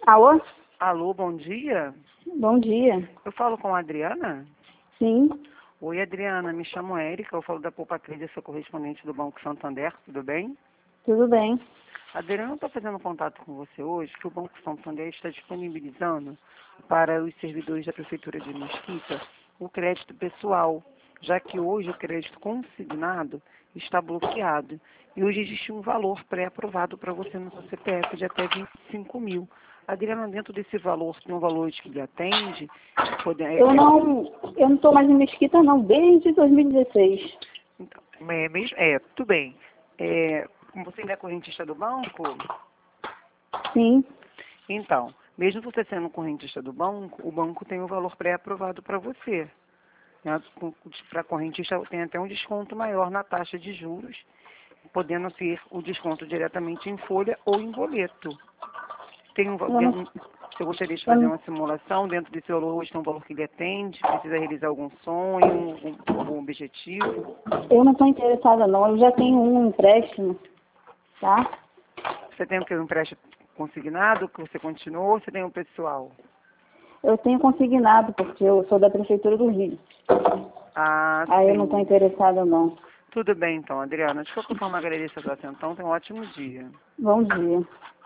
Alô? Alô, bom dia. Bom dia. Eu falo com a Adriana? Sim, Oi, Adriana, me chamo Érica, eu falo da Poupa Trade, sou correspondente do Banco Santander, tudo bem? tudo bem. Adriana, eu estou fazendo contato com você hoje que o Banco Santander está disponibilizando para os servidores da Prefeitura de Mesquita o crédito pessoal, já que hoje o crédito consignado está bloqueado e hoje existe um valor pré-aprovado para você no seu CPF de até 25 mil. Adriana, dentro desse valor, tem um valor que lhe atende? Eu não estou mais em Mesquita não, desde 2016. Então, tudo bem. Você ainda é correntista do banco? Sim, Então, mesmo você sendo correntista do banco, o banco tem um valor pré-aprovado para você. Para correntista tem até um desconto maior na taxa de juros, podendo ser o desconto diretamente em folha ou em boleto. Tem um, eu não, você gostaria de eu fazer não, uma simulação dentro desse valor? Hoje tem um valor que ele atende, precisa realizar algum sonho, algum objetivo? eu não estou interessada não, eu já tenho um empréstimo, tá? Você tem o que? Um empréstimo consignado que você continuou ou você tem um pessoal? Eu tenho consignado, porque eu sou da Prefeitura do Rio. Ah, Aí eu não estou sim. interessada não. Tudo bem então, Adriana. De qualquer forma, agradeço a sua atenção. Tenha um ótimo dia. Bom dia.